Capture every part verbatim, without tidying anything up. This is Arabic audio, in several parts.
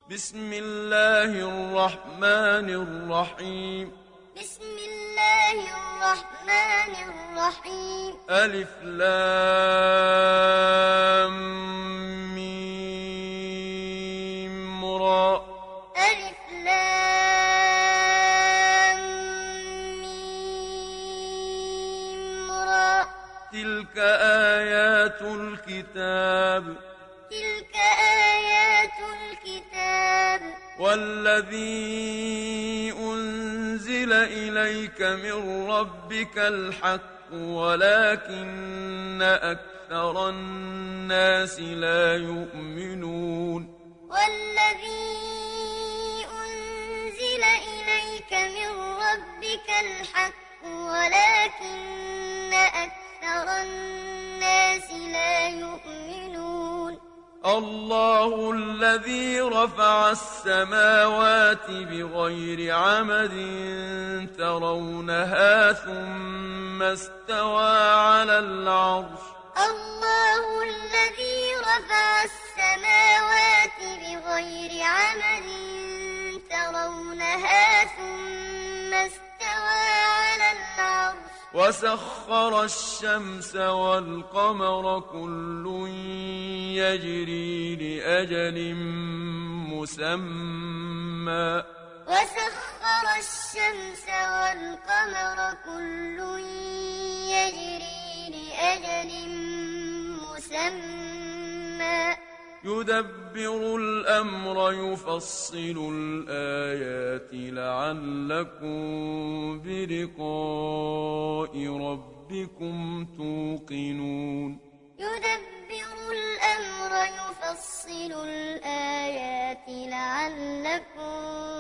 بسم الله الرحمن الرحيم بسم الله الرحمن الرحيم ألف لام ميم را ألف لام ميم را تلك آيات الكتاب تلك آيات الكتاب والذي أنزل إليك من ربك الحق ولكن أكثر الناس لا يؤمنون والذي أنزل إليك من ربك الحق ولكن أكثر الناس لا يؤمنون الله الذي رفع السماوات بغير عمد ترونها ثم استوى على العرش الله الذي رفع السماوات بغير عمد ترونها ثم استوى على العرش وسخر الشمس والقمر كل يجري لأجل مسمى وسخر الشمس والقمر كل يجري لأجل مسمى يدبر الأمر يفصل الآيات لعلكم بلقاء ربكم توقنون يدبر الأمر يفصل الآيات لعلكم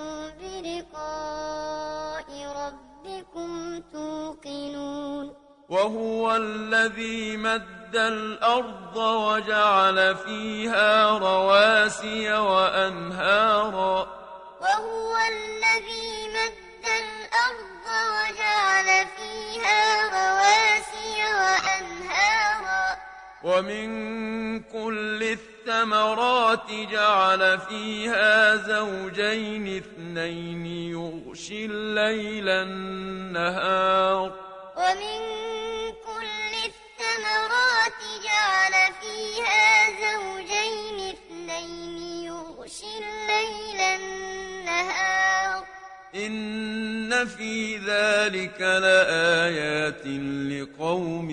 بلقاء ربكم توقنون وهو الذي مد الأرض وجعل فيها رواسي وأنهارا وهو الذي مد الأرض وجعل فيها رواسي وأنهارا ومن كل الثمرات جعل فيها زوجين اثنين يغشي الليل النهار ومن كل الثمرات جعل فيها زوجين اثنين يغشي الليل النهار إن في ذلك لآيات لقوم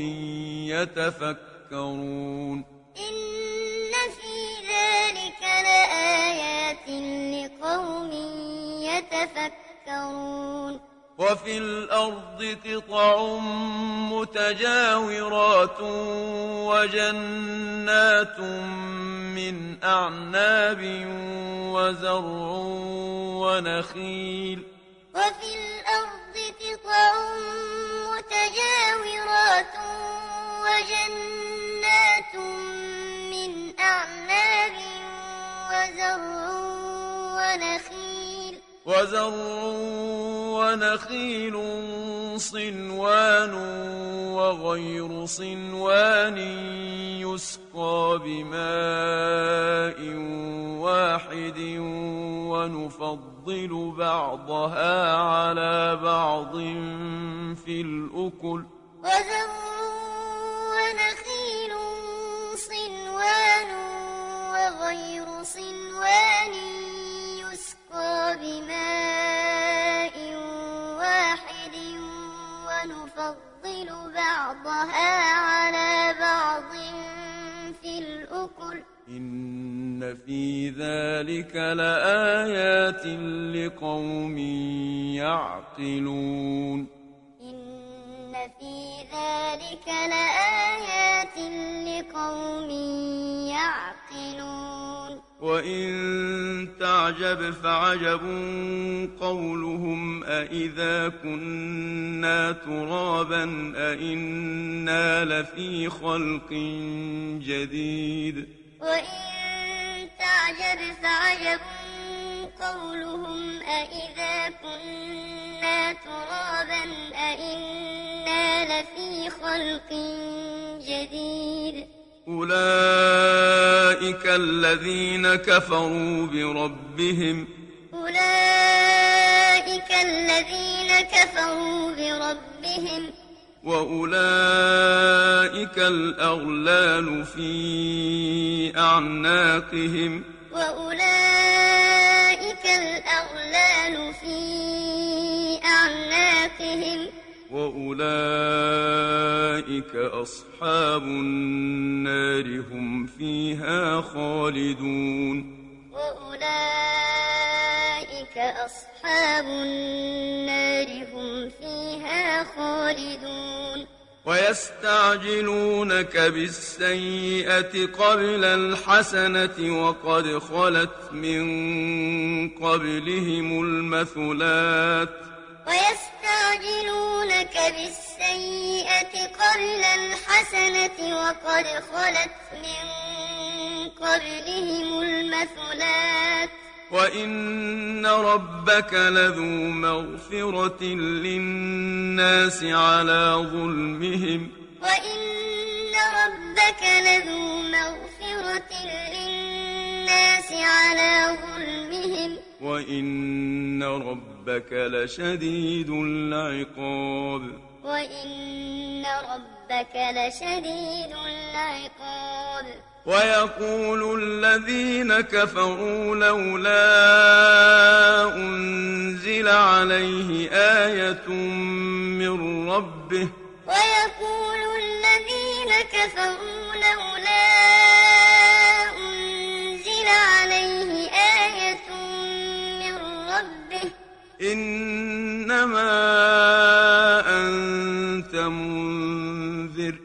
يتفكرون إن في ذلك لآيات لقوم يتفكرون وفي الأرض قطع متجاورات وجنات من أعناب وزرع ونخيل وفي الأرض قطع متجاورات وجنات من أعناب وزرع ونخيل وزرع ونخيل صنوان وغير صنوان يسقى بماء واحد ونفضل بعضها على بعض في الأكل وزرع ونخيل صنوان وغير صنوان يسقى بماء واحد ونفضل بعضها على بعض في الأكل إن في ذلك لآيات لقوم يعقلون إن في ذلك لآيات لقوم يعقلون وإن تعجب فعجب قولهم أإذا كنا ترابا أإنا لفي خلق جديد وإن تعجب فعجب قولهم أإذا كنا ترابا أإنا لفي خلق جديد أولئك أولئك الذين كفروا بربهم أولئك الذين كفروا بربهم وأولئك الأغلال في أعناقهم وأولئك الأغلال في أعناقهم وأولئك أصحاب النار هم فيها خالدون وأولئك أصحاب النار هم فيها خالدون ويستعجلونك بالسيئة قبل الحسنة وقد خلت من قبلهم المثلات ويستعجلونك بالسيئة قبل الحسنة وقد خلت من قبلهم المثلات وإن ربك لذو مغفرة للناس على ظلمهم وإن ربك لذو مغفرة للناس على ظلمهم وإن ربك لشديد العقاب وإن ربك لشديد العقاب ويقول الذين كفروا لولا أنزل عليه آية من ربه ويقول الذين كفروا لولا أنزل عليه آية من ربه إنما أنت منذر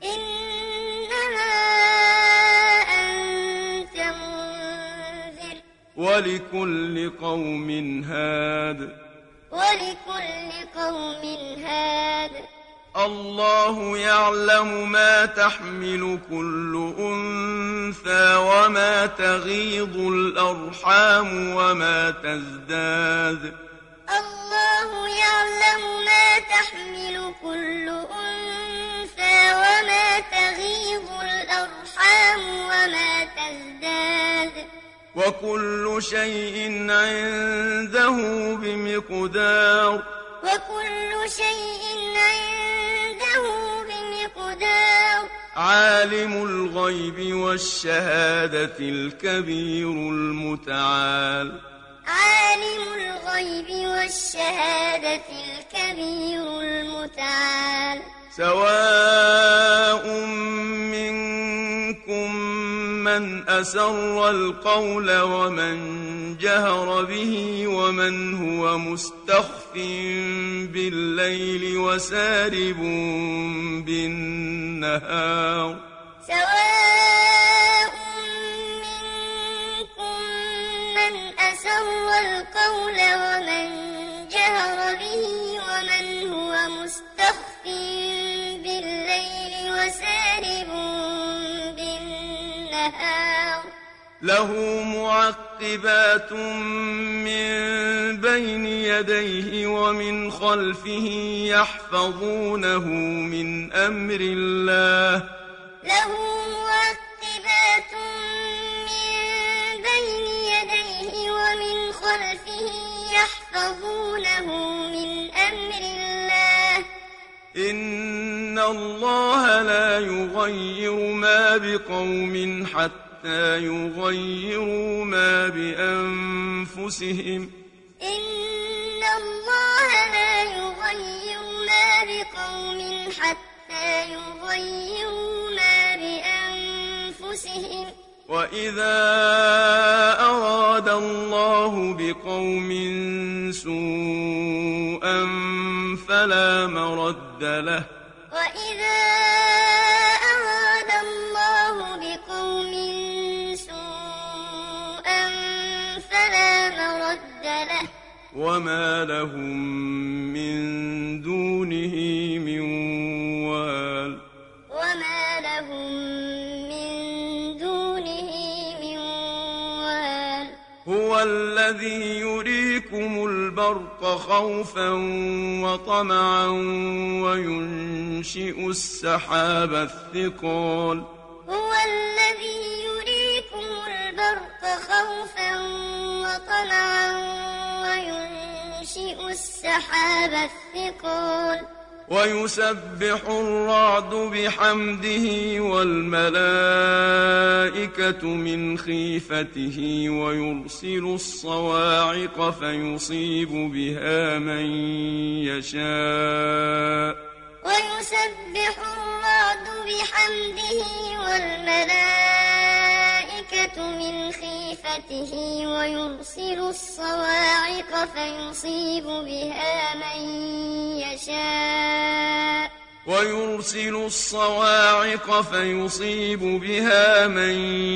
ولكل قوم هاد ولكل قوم هاد الله يعلم ما تحمل كل أنثى وما تغيض الأرحام وما تزداد الله يعلم ما تحمل كل أنثى وما تغيض الأرحام وما تزداد وكل شيء عنده بمقدار وكل شيء عنده بمقدار عالم الغيب والشهادة الكبير المتعال عالم الغيب والشهادة الكبير المتعال سواء منكم من أسر القول ومن جهر به ومن هو مستخف بالليل وسارب بالنهار سواء منكم من أسر القول ومن جهر به ومن هو مستخف بالليل وسارب بالنهار له معقبات من بين يديه ومن خلفه يحفظونه من أمر الله له معقبات من بين يديه ومن خلفه يحفظونه من أمر الله إن الله لا يغير ما بقوم حتى يغيروا ما بأنفسهم إن الله لا يغير ما بقوم حتى يغيروا ما بأنفسهم وإذا أراد الله بقوم سوءا فلا مرد له وإذا أراد الله بقوم سوءا فلا مرد له وما لهم من دونه من وال وما لهم من دونه من وال هو الذي يريكم البرق خوفا وطمعا وينشئ السحاب الثقال هو الذي يريكم خوفا وطمعا وينشئ السحاب الثقال ويسبح الرعد بحمده والملائكة من خيفته ويرسل الصواعق فيصيب بها من يشاء ويسبح الرعد بحمده والملائكة من خيفته ويرسل الصواعق فيصيب بها من يشاء ويرسل الصواعق فيصيب بها من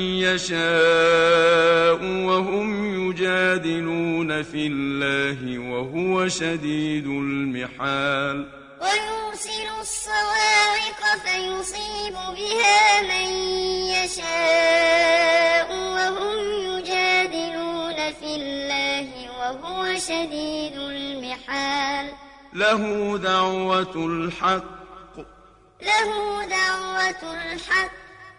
يشاء وهم يجادلون في الله وهو شديد المحال ويرسل الصواعق فيصيب بها من يشاء وهم يجادلون في الله وهو شديد المحال له دعوة الحق له دعوة الحق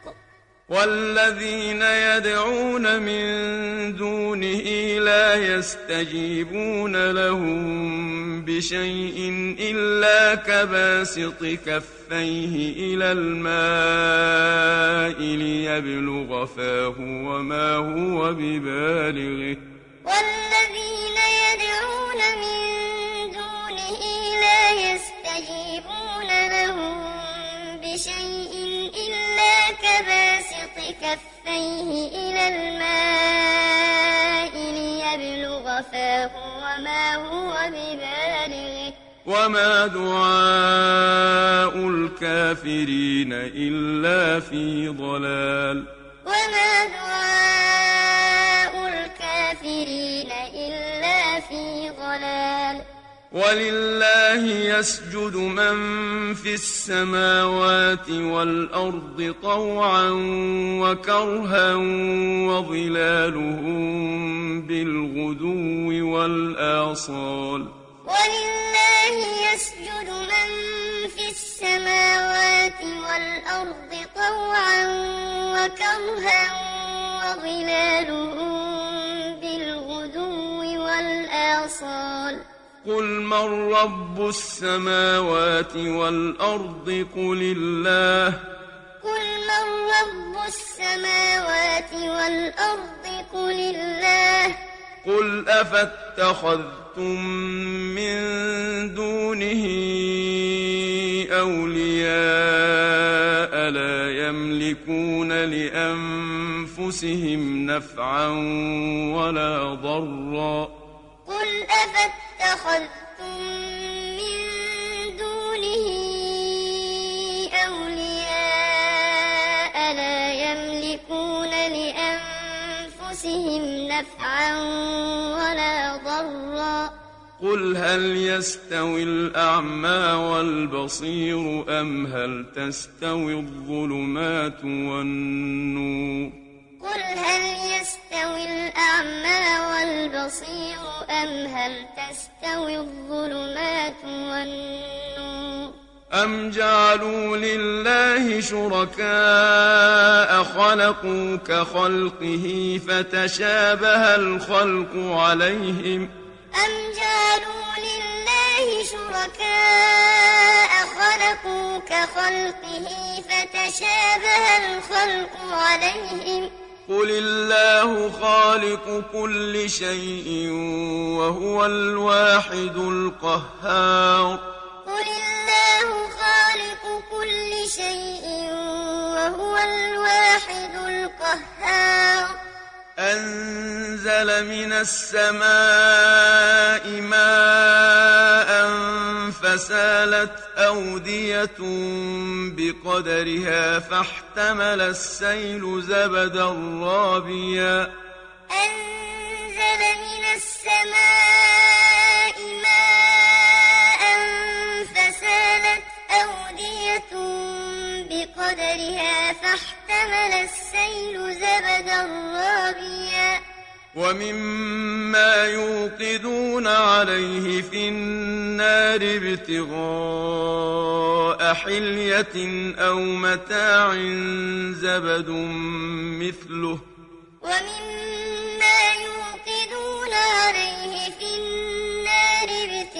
والذين يدعون من دونه لا يستجيبون لهم بشيء إلا كباسط كفيه إلى الماء ليبلغ فاه وما هو ببالغه والذين يدعون من دونه لا يستجيبون لهم بشيء إلا كباسط كفيه إلى الماء ليبلغ فاه وما هو ببالغه وما دعاء الكافرين إلا في ضلال وما دعاء الكافرين إلا في ضلال ولله يسجد من في السماوات والأرض طوعا وكرها وظلالهم بالغدو والآصال ولله يسجد من في السماوات والأرض طوعا وكرها وظلالهم بالغدو والآصال قل من رب السماوات والأرض قل الله قل من رب السماوات والأرض قل الله قل أفاتخذتم من دونه أولياء لا يملكون لأنفسهم نفعا ولا ضرا قل أفاتخذتم من دونه أولياء لا يملكون لأنفسهم نفعا ولا ضرا قل هل يستوي الأعمى والبصير أم هل تستوي الظلمات والنور قل هل يستوي الأعمى والبصير أم هل تستوي الظلمات والنور أم جعلوا لله شركاء خلقوا كخلقه فتشابه الخلق عليهم أم جعلوا لله شركاء خلقوا كخلقه فتشابه الخلق عليهم قل الله خالق كل شيء وهو الواحد القهار قل الله خالق كل شيء وهو الواحد القهار أنزل من السماء ماء فسالت أودية بقدرها فاحتمل السيل زبدا رابيا أنزل من السماء ماء فسالت أودية بقدرها فاحتمل السيل زبدا رابيا ومما يوقدون عليه في النار ابتغاء حلية أو متاع زبد مثله ومما يوقدون عليه في النار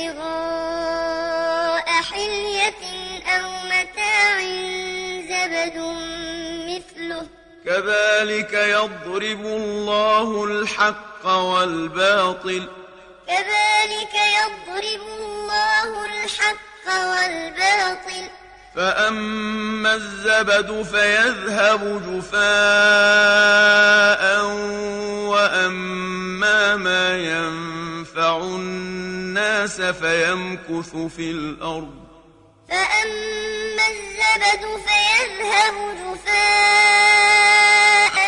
ابتغاء حلية أو متاع زبد مثله كذلك يضرب الله الحق والباطل كذلك يضرب الله الحق والباطل فأما الزبد فيذهب جفاء وأما ما ينفع الناس فيمكث في الأرض فأما الزبد فيذهب جفاء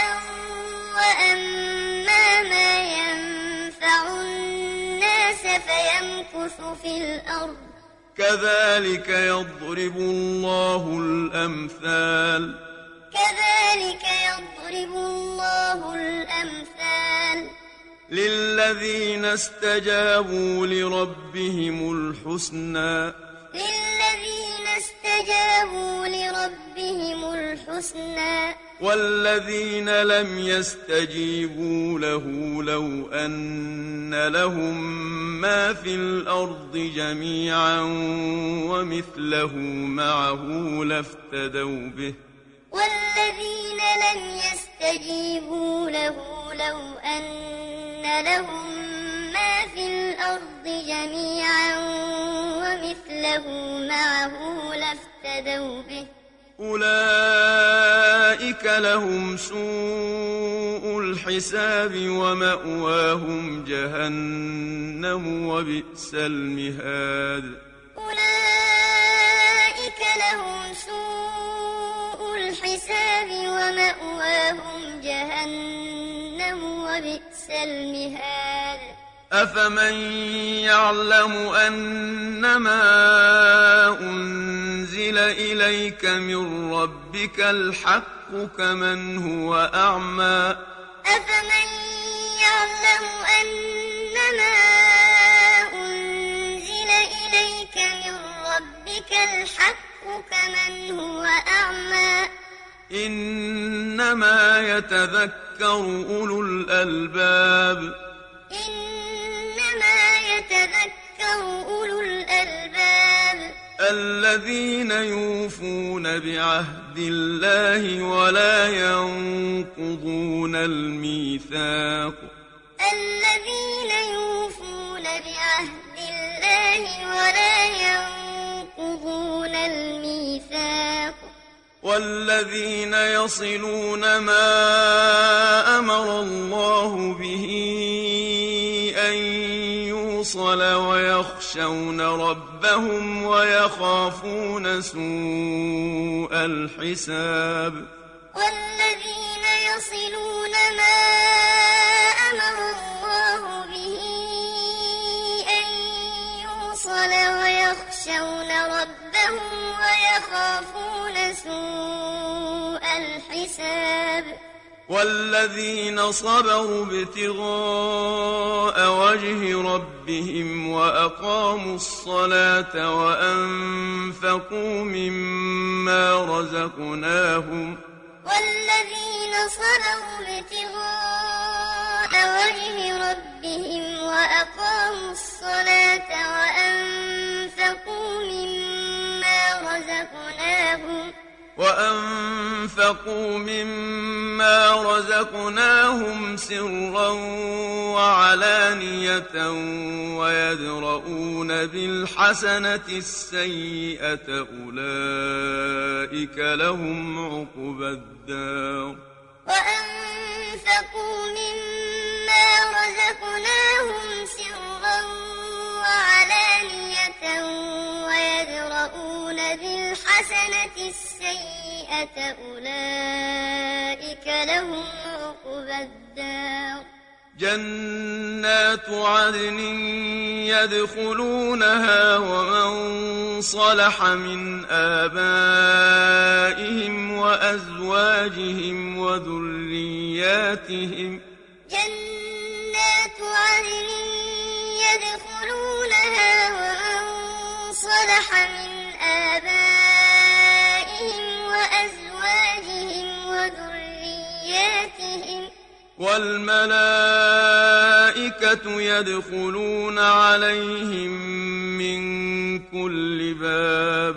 وأما ما ينفع الناس فيمكث في الأرض كذلك يضرب الله الأمثال كذلك يضرب الله الأمثال للذين استجابوا لربهم الحسنى للذين استجابوا لربهم الحسنى والذين لم يستجيبوا له لو أن لهم ما في الأرض جميعا ومثله معه لافتدوا به والذين لم يستجيبوا له لو أن لهم ما في الأرض جميعا ومثله معه لافتدوا به أولئك لهم سوء الحساب ومأواهم جهنم وبئس المهاد أولئك لهم سوء الحساب ومأواهم جهنم وبئس المهاد أفمن يعلم أنما أنزل إليك من ربك الحق كمن هو أعمى أفمن يعلم أنما أنزل إليك من ربك الحق كمن هو أعمى إنما يتذكر أولو الألباب إنما يتذكر أولو الألباب الذين يوفون بعهد الله ولا ينقضون الميثاق الذين يوفون بعهد الله ولا ينقضون الميثاق والذين يصلون ما أمر الله به أن يوصل ويخشون ربهم ويخافون سوء الحساب والذين يصلون ما أمر الله به أن يوصل ويخشون ربهم ويخافون سوء الحساب والذين صبروا ابتغاء وجه ربهم وأقاموا الصلاة وأنفقوا مما رزقناهم والذين صبروا ابتغاء وجه ربهم وأقاموا الصلاة وأنفقوا مما رزقناهم وأنفقوا مما رزقناهم سرا وعلانية ويدرؤون بالحسنة السيئة أولئك لهم عقبى الدار وأنفقوا مما رزقناهم سرا وعلانية ويدرؤون بالحسنة السيئة أولئك لهم عقبى الدار جنات عدن يدخلونها ومن صلح من آبائهم وأزواجهم وذرياتهم جنات عدن يدخلونها ومن صلح من آبائهم وأزواجهم وذرياتهم والملائكة يدخلون عليهم من كل باب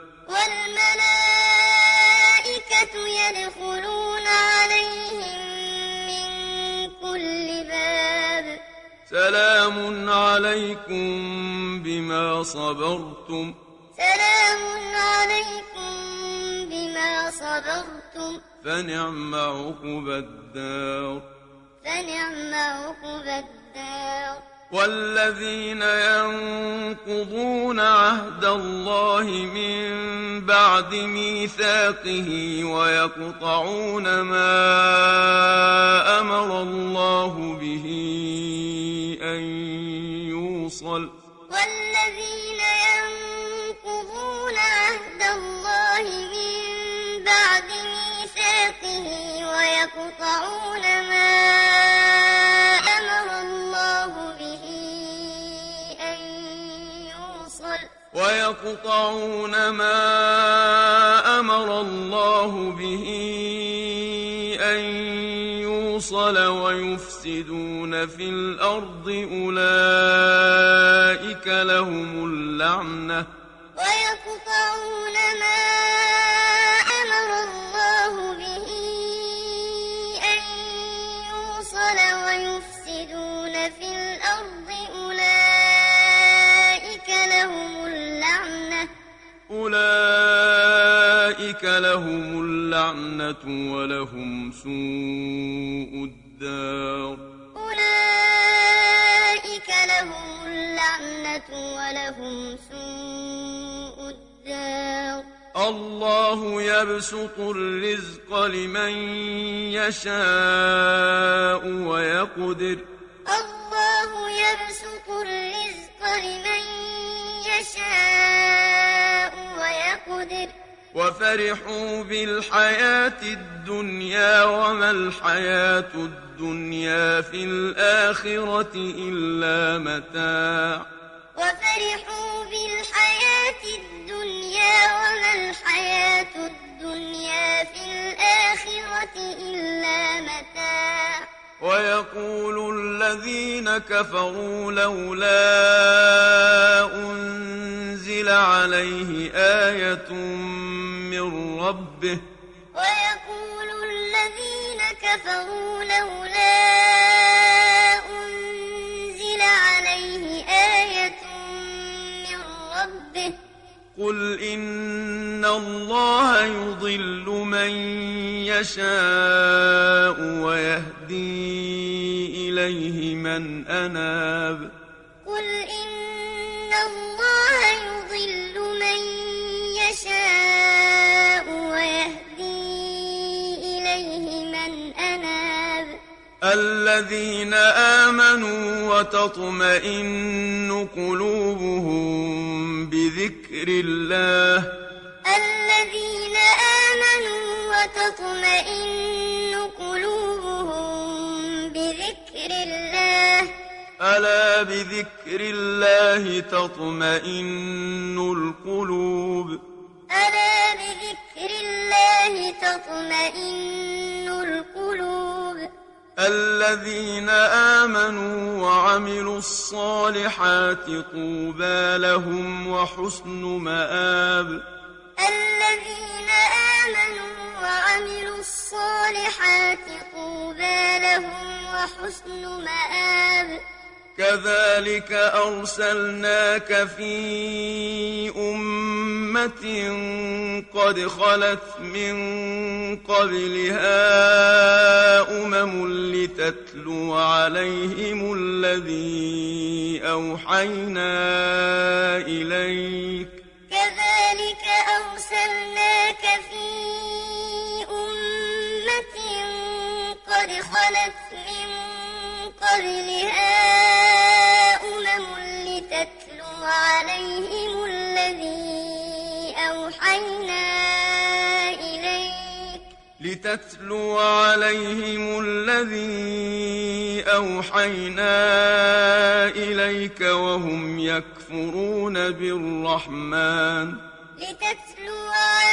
والملائكة يدخلون عليهم من كل باب سلام عليكم بما صبرتم سلام عليكم بما صبرتم فنعم عقبى الدار فنعم عقبى الدار والذين ينقضون عهد الله من بعد ميثاقه ويقطعون ما أمر الله به أن يوصل والذين ينقضون عهد الله من بعد ميثاقه ويقطعون ما أمر الله به أن يوصل ويقطعون ما أمر الله به أن يوصل ويفسدون في الأرض أولئك لهم اللعنة ويقطعون ما أمر الله به أن يوصل ويفسدون في الأرض أولئك لهم اللعنة أولئك لهم اللعنة ولهم سوء الدار أولئك لهم اللعنة ولهم سوء الدار الله يبسط الرزق لمن يشاء ويقدر الله يبسط الرزق لمن يشاء ويقدر وفرحوا بالحياة الدنيا وما الحياة الدنيا في الآخرة إلا متاع وفرحوا بالحياة الدنيا وما الحياة الدنيا في الآخرة إلا متاع ويقول الذين كفروا لولا أنزل عليه آية من ربه ويقول الذين كفروا لولا أنزل عليه آية من ربه قل إن الله يضل من يشاء ويهدي إليه من أناب قل إن الله يضل من يشاء ويهدي إليه من أناب الذين آمنوا وتطمئن قلوبهم بذكر الله الذين آمنوا وتطمئن قلوبهم بذكر الله ألا بذكر الله تطمئن القلوب ألا بذكر الله تطمئن القلوب الذين آمنوا وعملوا الصالحات طوبى لهم وحسن مآب الذين آمنوا وعملوا الصالحات طوبى لهم وحسن مآب كذلك أرسلناك في أمة قد خلت من قبلها أمم لتتلو عليهم الذي أوحينا إليك كذلك أرسلناك في أمة قد خلت من قبلها أمم لتتلو عليهم الذي أوحينا إليك لتتلو عليهم الذي أوحينا إليك وهم يكفرون بالرحمن لتتلو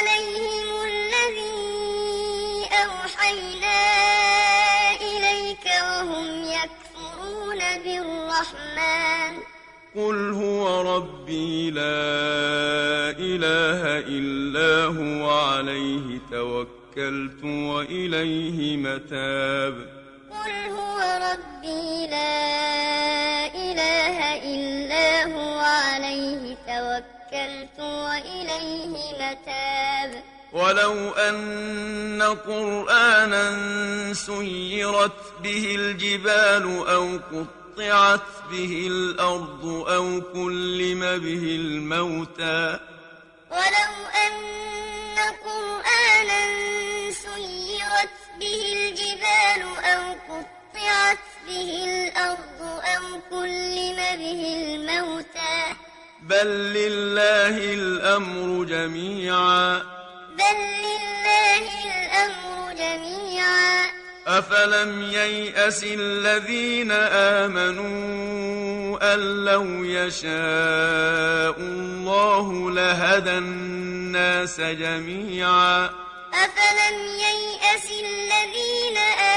عليهم الذي أوحينا إليك وهم يكفرون بالرحمن قل هو ربي لا إله إلا هو عليه توكلت وإليه متاب قل هو ربي لا إله إلا هو عليه توكلت وإليه متاب ولو أن قرآنا سيرت به الجبال أو قطعت به الأرض أو كلم به الموتى ولو أن قرآنا سيرت به الجبال أو قطعت به الأرض أو كلم به الموتى بل لله الأمر جميعا بل لله الأمر جميعا أفلم ييأس الذين آمنوا أن لو يشاء الله لهدى الناس جميعا أفلم ييأس الذين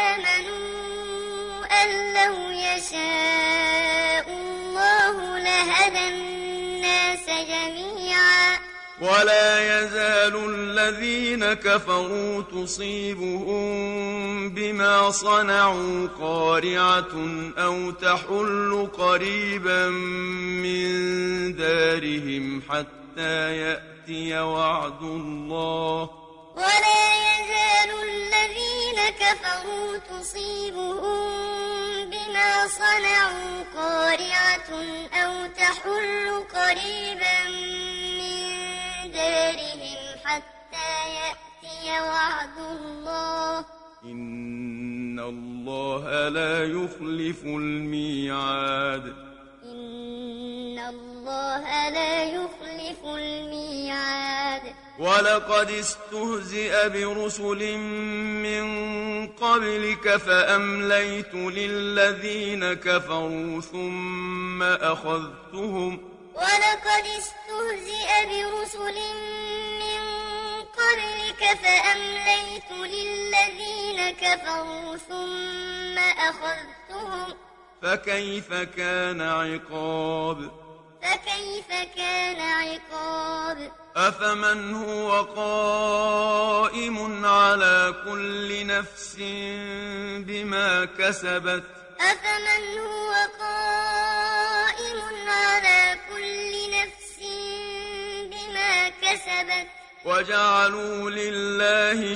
آمنوا أن لو يشاء الله لهدى الناس جميعا ولا يزال الذين كفروا تصيبهم بما صنعوا قارعة أو تحل قريبا من دارهم حتى يأتي وعد الله ولا يزال الذين كفروا تصيبهم بما صنعوا قارعة أو تحل قريبا من دارهم حتى يأتي وعد الله إن الله لا يخلف الميعاد إن الله لا يخلف الميعاد ولقد استهزئ برسل من قبلك فأمليت للذين كفروا ثم أخذتهم ولقد استهزئ برسل من قبلك فأمليت للذين كفروا ثم أخذتهم فكيف كان عقاب فكيف كان عقاب أفمن هو قائم على كل نفس بما كسبت أفمن هو قائم على كل نفس بما كسبت وجعلوا لله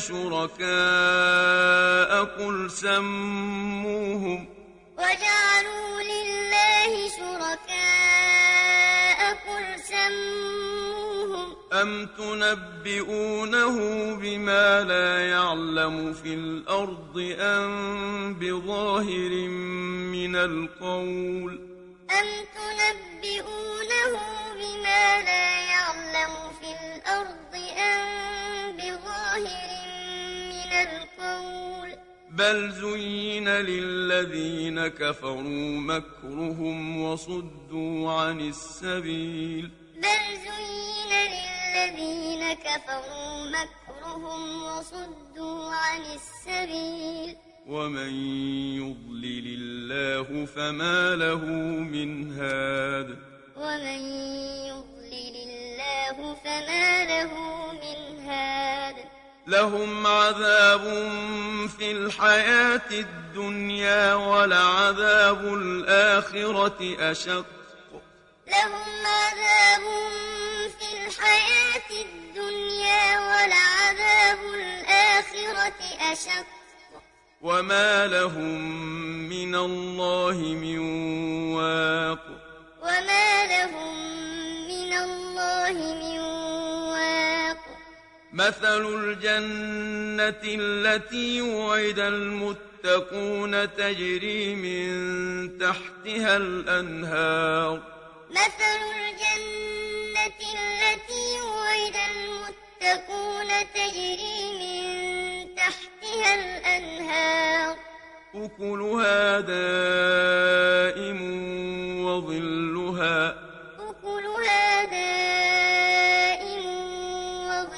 شركاء قل سموهم وجعلوا لله شركاء قل سموهم أم تنبئونه بما لا يعلم في الأرض أم بظاهر من القول أم تنبئونه بما لا يعلم في الأرض أم بظاهر من القول بل زين للذين كفروا مكرهم وصدوا عن السبيل بل زين للذين كفروا مكرهم وصدوا عن السبيل ومن يضلل الله فما له من هاد ومن يضلل الله فما له من هاد لهم عذاب في الحياة الدنيا ولعذاب الآخرة أشق لهم عذاب في الحياة الدنيا ولعذاب الآخرة أشق وما لهم من الله من واق وما لهم من الله من واق مثل الجنة التي وعد المتقون تجري من تحتها الأنهار مثل الجنة التي وعد المتقون تجري من تحتها الأنهار أكلها دائم وظلها أكلها دائم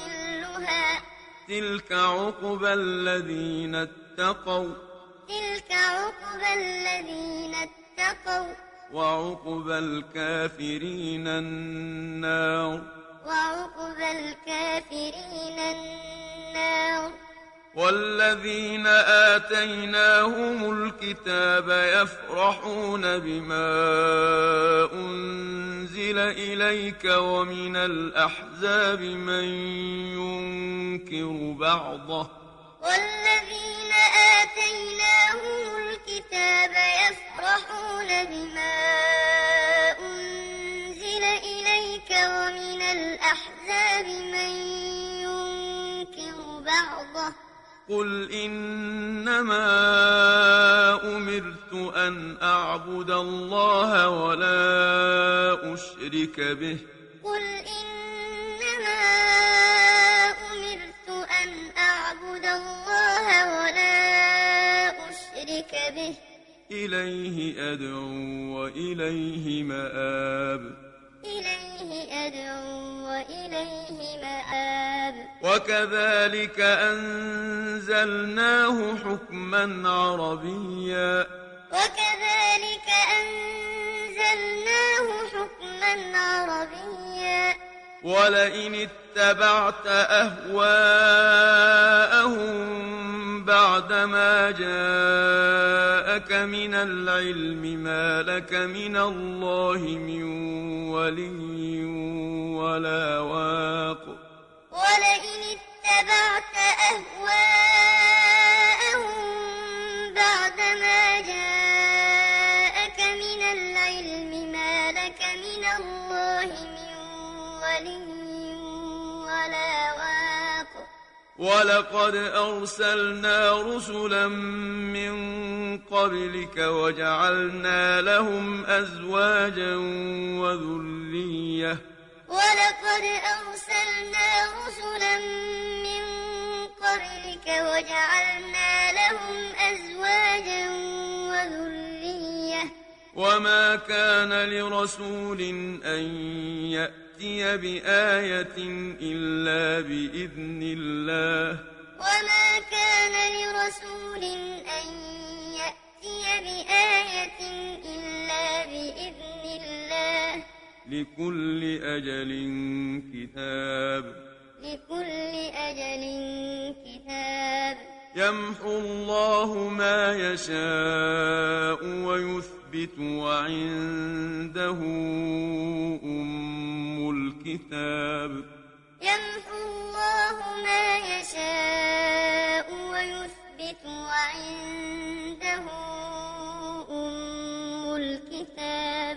وظلها تلك عقبى الذين اتقوا تلك عقبى الذين اتقوا وعقبى الكافرين النار وعقبى الكافرين النار والذين آتيناهم الكتاب يفرحون بما أنزل إليك ومن الأحزاب من ينكر بعضه والذين آتيناهم الكتاب يفرحون بما أنزل إليك ومن الأحزاب من ينكر بعضه قل إنما أمرت أن أعبد الله ولا أشرك به قل إنما أمرت أن أعبد الله ولا أشرك به إليه أدعو وإليه مآب إليه أدعو وإليه مآب وكذلك أنزلناه حكما عربيا وكذلك أنزلناه حكما عربيا ولئن اتبعت أهواءهم بعدما جاءك من العلم ما لك من الله من ولي ولا واق ولئن اتبعت أهواءهم بعدما جاءك من العلم ما لك من الله من ولي ولا واق ولقد أرسلنا رسلا من قبلك وجعلنا لهم أزواجا وذرية ولقد أرسلنا رسلا من قبلك وجعلنا لهم أزواجا وذرية وما كان لرسول أن يأتي بآية إلا بإذن الله وما كان لرسول أن يأتي بآية إلا بإذن الله لكل أجل كتاب لكل أجل كتاب يمحو الله ما يشاء ويثبت وعنده أم الكتاب يمحو الله ما يشاء ويثبت وعنده أم الكتاب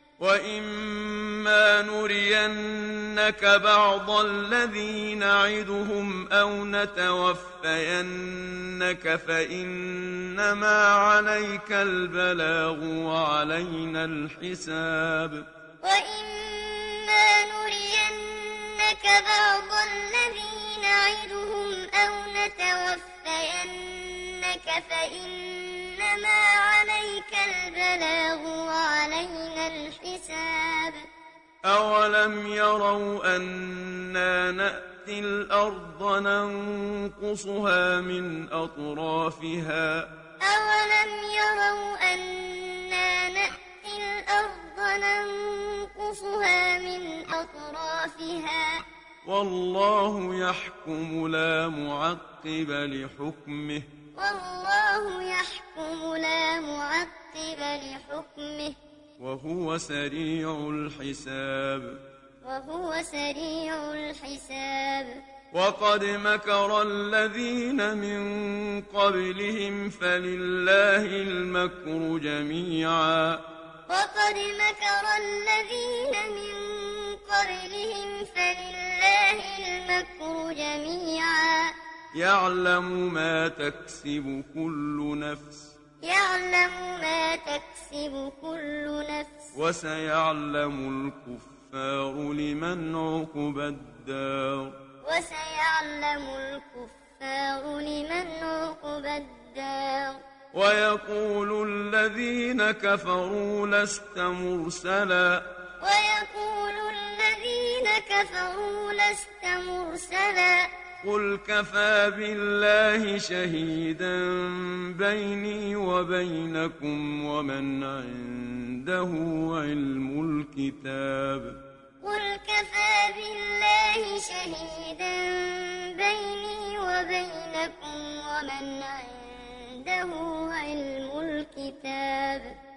وإما نرينك بعض الذي نعدهم أو نتوفينك فإنما عليك البلاغ وعلينا الحساب وإما نرينك بعض الذي نعدهم أو نتوفينك فإنما عليك البلاغ وعلينا الحساب أولم يروا أنا نأتي الأرض ننقصها من أطرافها أولم يروا أنا نأتي الأرض ننقصها من أطرافها والله يحكم لا معقب لحكمه والله يحكم لا معقب لحكمه وهو سريع الحساب وهو سريع الحساب وقد مكر الذين من قبلهم فلله المكر جميعا وقد مكر الذين من قبلهم فلله المكر جميعا يعلم ما تكسب كل نفس يعلم ما تكسب كل نفس وسيعلم الكفار لمن عقبى الدار وسيعلم الكفار لمن عقبى الدار ويقول الذين كفروا لست مرسلا ويقول الذين كفروا لست مرسلا قل كفى بالله شهيدا بيني وبينكم ومن عنده علم الكتاب قل كفى بالله شهيدا بيني وبينكم ومن عنده علم الكتاب